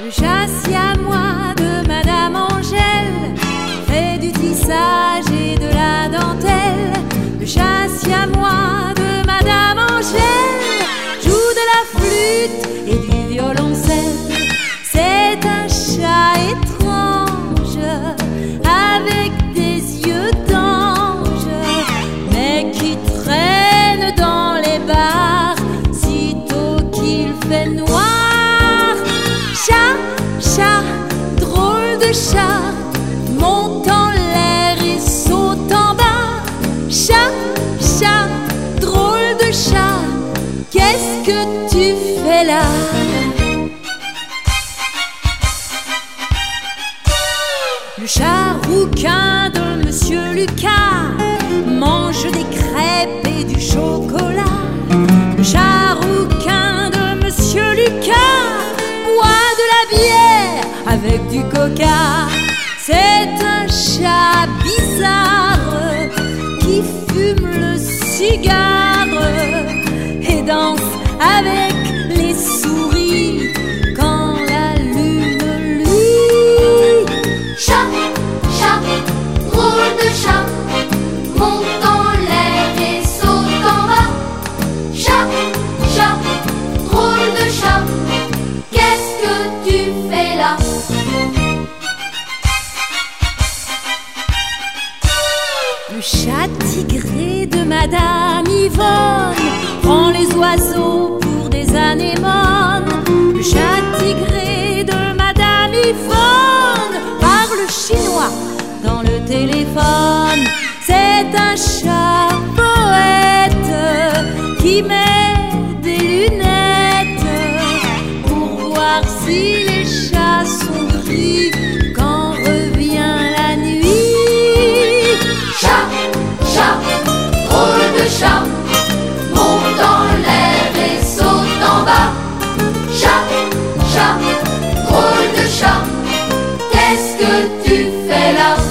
Le chat siamois de Madame Angèle fait du tissage et de la dentelle. Le chat siamois de Madame Angèle joue de la flûte et du violoncelle. C'est un chat étrange avec des yeux d'ange, mais qui traîne dans les bars sitôt qu'il fait noir. Chat, chat, drôle de chat, monte en l'air et saute en bas. Chat, chat, drôle de chat, qu'est-ce que tu fais là? Le chat rouquin de Monsieur Lucas mange des crêpes et du chocolat. Le chat rouquin de Monsieur Lucas boit de la bière avec du coca. C'est un chat bizarre qui fume le cigare et danse avec les souris quand la lune luit. Chat, chat, drôle de chat, monte en l'air et saute en bas. Chat, chat, drôle de chat, qu'est-ce que tu fais là? Le chat tigré de Madame Yvonne prend les oiseaux pour des anémones. Le chat tigré de Madame Yvonne parle chinois dans le téléphone. C'est un chat poète qui met des lunettes pour voir si les chats sont gris quand revient la nuit. Chat, chat, drôle de chat, monte en l'air et saute en bas. Chat, chat, drôle de chat, qu'est-ce que tu fais là?